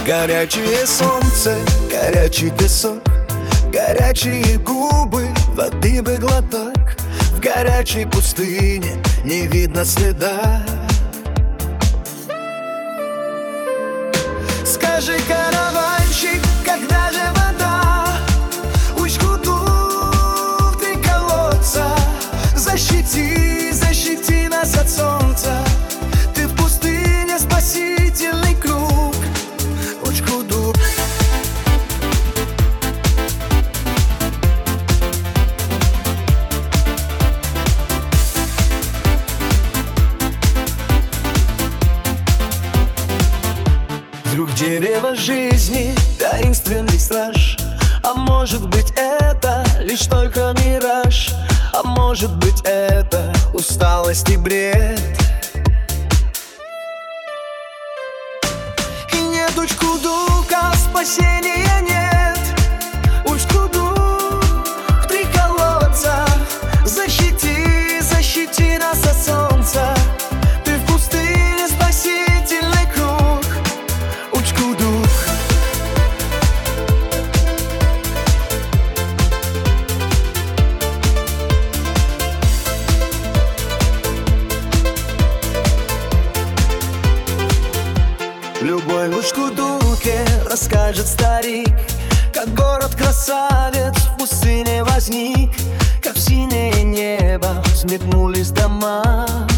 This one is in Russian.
Горячее солнце, горячий песок, горячие губы, воды бы глоток. В горячей пустыне не видно следа. Скажи, караванщик, когда же вода? Учку-дух, три колодца. Защити, защити нас от солнца. Ты в пустыне спасительный круг. Учку-дух. Вдруг дерево жизни, таинственный страж. А может быть это лишь только мираж. А может быть это усталость и бред. И нет учку-дука, спасения нет. Учку-дук, три колодца. Защити, защити нас от солнца. Ты в пустыне спасительный круг. Учку-дук. В любой учку-дуке расскажет старик, как город-красавец в пустыне возник, как в синее небо взметнулись дома.